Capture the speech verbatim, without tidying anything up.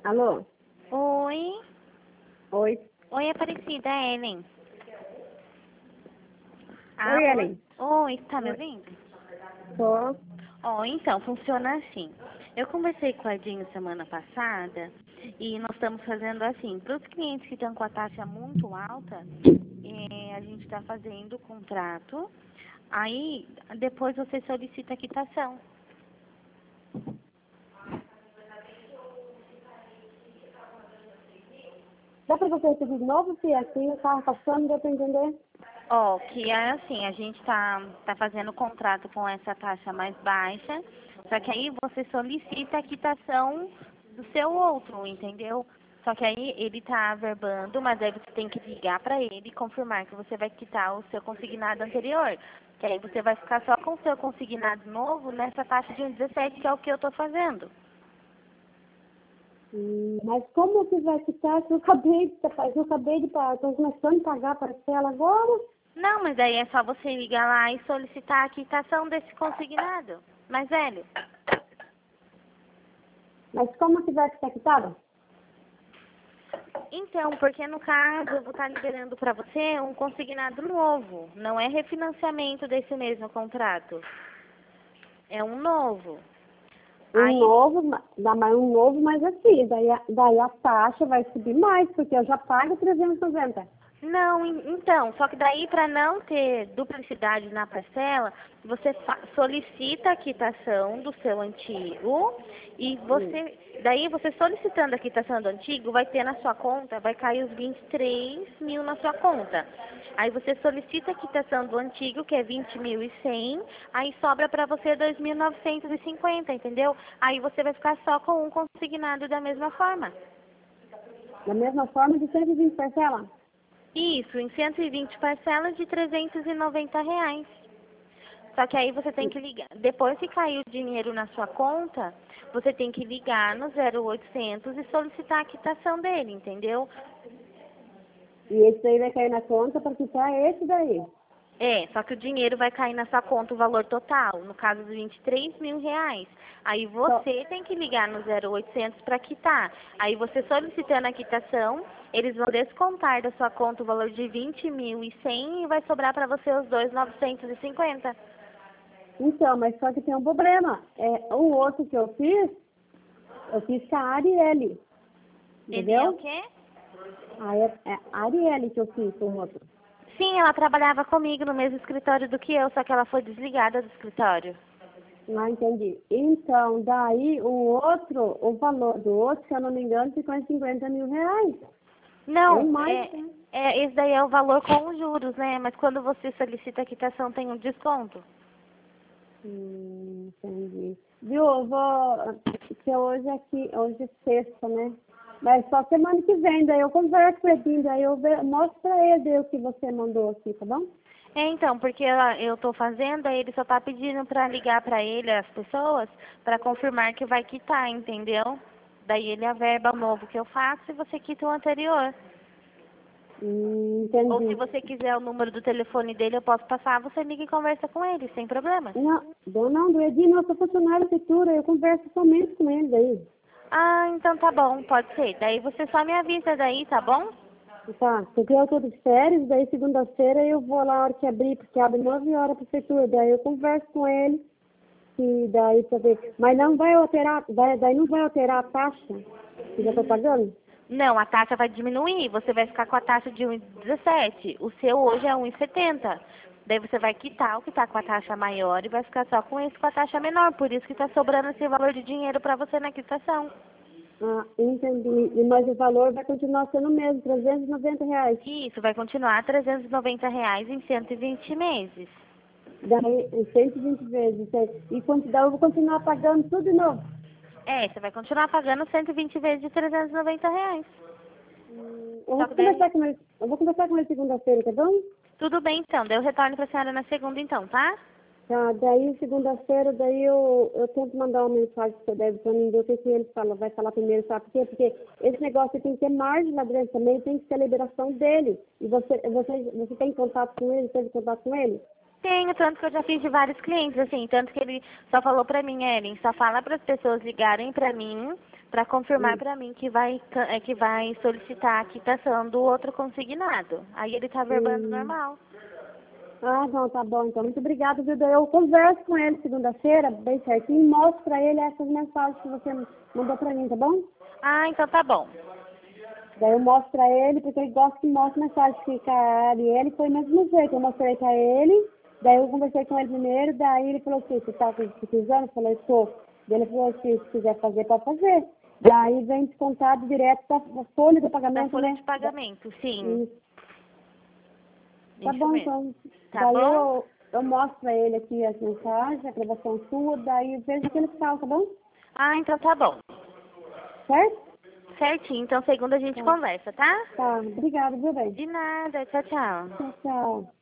Alô? Oi. Oi. Oi, Aparecida, é Ellen. Ah, Oi, Ellen. oi, tá me ouvindo? Tô. Ó, então, funciona assim. Eu conversei com a Dinho semana passada e nós estamos fazendo assim, para os clientes que estão com a taxa muito alta, eh, a gente está fazendo o contrato, aí depois você solicita a quitação. Dá pra você repetir de novo, se assim eu tava passando, deu pra entender? Ó, que é assim, a gente tá, tá fazendo o contrato com essa taxa mais baixa, só que aí você solicita a quitação do seu outro, entendeu? Só que aí ele tá averbando, mas aí você tem que ligar para ele e confirmar que você vai quitar o seu consignado anterior. Que aí você vai ficar só com o seu consignado novo nessa taxa de um vírgula dezessete, que é o que eu tô fazendo. Hum, mas como que vai ficar se eu acabei de, eu acabei de pagar, tô começando a pagar a parcela agora? Não, mas aí é só você ligar lá e solicitar a quitação desse consignado. Mais velho. Mas como que vai ficar quitada? Então, porque no caso eu vou estar liberando para você um consignado novo, não é refinanciamento desse mesmo contrato. É um novo. Um Aí, novo, ma- dá mais um novo, mas assim, daí a, daí a taxa vai subir mais, porque eu já pago trezentos e noventa. não, en- então, só que daí para não ter duplicidade na parcela, você fa- solicita a quitação do seu antigo e Hum. você, daí você solicitando a quitação do antigo, vai ter na sua conta, vai cair os vinte e três mil na sua conta. Aí você solicita a quitação do antigo, que é vinte mil e cem, aí sobra para você dois mil novecentos e cinquenta, entendeu? Aí você vai ficar só com um consignado da mesma forma. Da mesma forma de cento e vinte parcela? Isso, em cento e vinte parcelas de trezentos e noventa reais. Só que aí você tem que ligar. Depois que cair o dinheiro na sua conta, você tem que ligar no zero oitocentos e solicitar a quitação dele, entendeu? E esse daí vai cair na conta para quitar esse daí. É, só que o dinheiro vai cair na sua conta o valor total, no caso de vinte e três mil reais. Aí Só, você tem que ligar no zero oitocentos para quitar. Aí você solicitando a quitação, eles vão descontar da sua conta o valor de vinte mil e cem e vai sobrar para você os dois mil novecentos e cinquenta. então, mas só que tem um problema. É, o outro que eu fiz, eu fiz com a Arielle. Ele é o Entendeu? quê? Aí é, é a Arielle que eu fiz com o outro. Sim, ela trabalhava comigo no mesmo escritório do que eu, só que ela foi desligada do escritório. Não entendi. Então, daí o outro, o valor do outro, se eu não me engano, ficou em cinquenta mil reais. Ou Não, mais, é, né? é, esse daí é o valor com os juros, né? Mas quando você solicita a quitação tem um desconto. Hum, entendi. Viu, eu vou. Porque hoje aqui, hoje é sexta, né? Mas só semana que vem, daí eu converso com ele, daí eu ve- mostro pra ele o que você mandou aqui, tá bom? É, então, porque ela- eu tô fazendo, aí ele só tá pedindo pra ligar pra ele, as pessoas, pra confirmar que vai quitar, entendeu? Daí ele averba o novo que eu faço e você quita o anterior. Hum, Ou se entendi. você quiser o número do telefone dele, eu posso passar, você liga e conversa com ele, sem problemas. Não, do, não, do Edinho, eu sou funcionário da prefeitura, eu converso somente com ele daí. Ah, então tá bom, pode ser. Daí você só me avisa daí, tá bom? Tá, porque eu tô de férias, daí segunda-feira eu vou lá na hora que abrir, porque abre nove horas a prefeitura, daí eu converso com ele, e daí pra ver. Mas não vai alterar, vai, daí não vai alterar a taxa que já tô pagando? Não, a taxa vai diminuir, você vai ficar com a taxa de um vírgula dezessete. O seu hoje é um vírgula setenta. Daí você vai quitar o que está com a taxa maior e vai ficar só com esse com a taxa menor. Por isso que está sobrando esse valor de dinheiro para você na quitação. Ah, entendi. E, mas o valor vai continuar sendo o mesmo, trezentos e noventa reais. E isso vai continuar trezentos e noventa reais em cento e vinte meses. Daí, em cento e vinte vezes. E quando daí eu vou continuar pagando tudo de novo. É, você vai continuar pagando cento e vinte vezes de trezentos e noventa reais. Eu Só vou que daí, conversar com ele, eu vou conversar com ele segunda-feira, tá bom? tudo bem então. Daí eu retorno para a senhora na segunda então, tá? Tá, daí segunda-feira, daí eu, eu tento mandar uma mensagem para deve para mim ver o que, que ele fala, vai falar primeiro, sabe por quê? Porque esse negócio tem que ter margem lá dentro também, tem que ter a liberação dele. E você, você, você tem contato com ele, teve contato com ele? Tenho, tanto que eu já fiz de vários clientes, assim, tanto que ele só falou pra mim, Ellen, só fala para as pessoas ligarem pra mim para confirmar Hum. para mim que vai, ca- é, que vai solicitar a quitação do outro consignado. Aí ele tá verbando Hum. normal. Ah, não, tá bom, então. Muito obrigada, viu? Daí eu converso com ele segunda-feira, bem certinho, e mostro pra ele essas mensagens que você mandou pra mim, tá bom? Ah, então tá bom. Daí eu mostro pra ele, porque ele gosta que mostre mensagem que com a Arielle foi o mesmo jeito. Eu mostrei pra ele, daí eu conversei com ele primeiro, daí ele falou assim, você tá precisando? Eu falei, estou. Daí ele falou assim, se quiser fazer, pode fazer. Daí vem descontado direto da da folha do Da pagamento, folha né? de Da- pagamento, sim. Isso. Tá Isso bom, mesmo. então. Tá Daí bom? eu, eu mostro pra ele aqui as mensagens, a aprovação sua, daí eu vejo o que ele fala, tá bom? Ah, então tá bom. Certo? Certinho. Então segunda a gente Tá. conversa, tá? Tá. Obrigada, viu, bem? De nada. Tchau, tchau. Tchau, tchau.